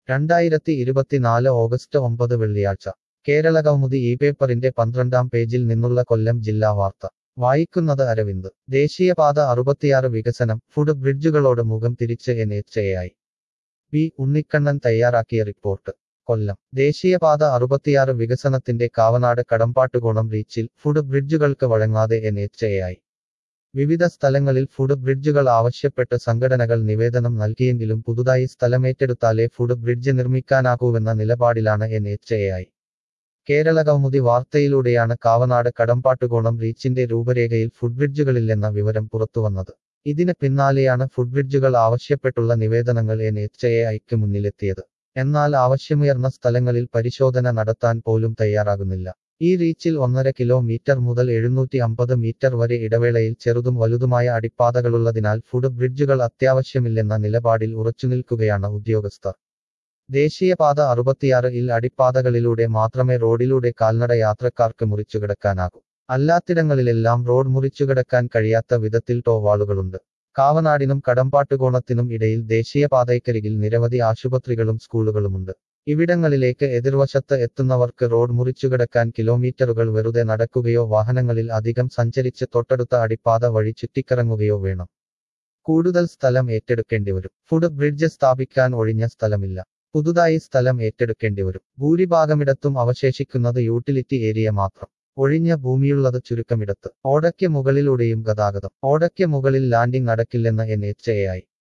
2024 August 9 വെള്ളിയാഴ്ച കേരളകൗമുദി ഈ പേപ്പറിന്റെ 12-ാം പേജിൽ നിന്നുള്ള കൊല്ലം ജില്ലാ വാർത്ത വായിക്കുന്നത് അരവിന്ദ് ദേശീയപാത 66 വികസനം ഫുട് ബ്രിഡ്ജുകളോട് മുഖം തിരിച്ച് NHAI പി ഉണ്ണിക്കണ്ണൻ തയ്യാറാക്കിയ റിപ്പോർട്ട് കൊല്ലം ദേശീയപാത 66 വികസനത്തിന്റെ കാവനാട് കടമ്പാട്ടുകോണം റീച്ചിൽ ഫുട് ബ്രിഡ്ജുകൾക്ക് വഴങ്ങാതെ NHAI വിവിധ സ്ഥലങ്ങളിൽ ഫുട് ബ്രിഡ്ജുകൾ ആവശ്യപ്പെട്ട് സംഘടനകൾ നിവേദനം നൽകിയെങ്കിലും പുതുതായി സ്ഥലമേറ്റെടുത്താലേ ഫുട് ബ്രിഡ്ജ് നിർമ്മിക്കാനാകൂവെന്ന നിലപാടിലാണ് NHAI കേരളകൗമുദി വാർത്തയിലൂടെയാണ് കാവനാട് കടമ്പാട്ടുകോണം റീച്ചിന്റെ രൂപരേഖയിൽ ഫുട്ബ്രിഡ്ജുകളില്ലെന്ന വിവരം പുറത്തുവന്നത് ഇതിന് പിന്നാലെയാണ് ഫുട്ബ്രിഡ്ജുകൾ ആവശ്യപ്പെട്ടുള്ള നിവേദനങ്ങൾ NHAIക്ക് മുന്നിലെത്തിയത് എന്നാൽ ആവശ്യമുയർന്ന സ്ഥലങ്ങളിൽ പരിശോധന നടത്താൻ പോലും തയ്യാറാകുന്നില്ല ഈ റീച്ചിൽ 1.5 കിലോമീറ്റർ മുതൽ 750 മീറ്റർ വരെ ഇടവേളയിൽ ചെറുതും വലുതുമായ അടിപ്പാതകളുള്ളതിനാൽ ഫുട് ബ്രിഡ്ജുകൾ അത്യാവശ്യമില്ലെന്ന നിലപാടിൽ ഉറച്ചുനിൽക്കുകയാണ് ഉദ്യോഗസ്ഥർ ദേശീയപാത 66-ൽ അടിപ്പാതകളിലൂടെ മാത്രമേ റോഡിലൂടെ കാൽനട യാത്രക്കാർക്ക് മുറിച്ചുകിടക്കാനാകൂ അല്ലാത്തിടങ്ങളിലെല്ലാം റോഡ് മുറിച്ചുകിടക്കാൻ കഴിയാത്ത വിധത്തിൽ ടോവാളുകളുണ്ട് കാവനാടിനും കടമ്പാട്ടുകോണത്തിനും ഇടയിൽ ദേശീയപാതയ്ക്കരികിൽ നിരവധി ആശുപത്രികളും സ്കൂളുകളുമുണ്ട് ഇവിടങ്ങളിലേക്ക് എതിർവശത്ത് എത്തുന്നവർക്ക് റോഡ് മുറിച്ചുകിടക്കാൻ കിലോമീറ്ററുകൾ വെറുതെ നടക്കുകയോ വാഹനങ്ങളിൽ അധികം സഞ്ചരിച്ച് തൊട്ടടുത്ത അടിപ്പാത വഴി ചുറ്റിക്കറങ്ങുകയോ വേണം കൂടുതൽ സ്ഥലം ഏറ്റെടുക്കേണ്ടിവരും ഫുട് ബ്രിഡ്ജ് സ്ഥാപിക്കാൻ ഒഴിഞ്ഞ സ്ഥലമില്ല പുതുതായി സ്ഥലം ഏറ്റെടുക്കേണ്ടിവരും ഭൂരിഭാഗമിടത്തും അവശേഷിക്കുന്നത് യൂട്ടിലിറ്റി ഏരിയ മാത്രം ഒഴിഞ്ഞ ഭൂമിയുള്ളത് ചുരുക്കമിടത്ത് ഓടയ്ക്ക് മുകളിലൂടെയും ഗതാഗതം ഓടയ്ക്ക് മുകളിൽ ലാൻഡിംഗ് നടക്കില്ലെന്ന് NHAI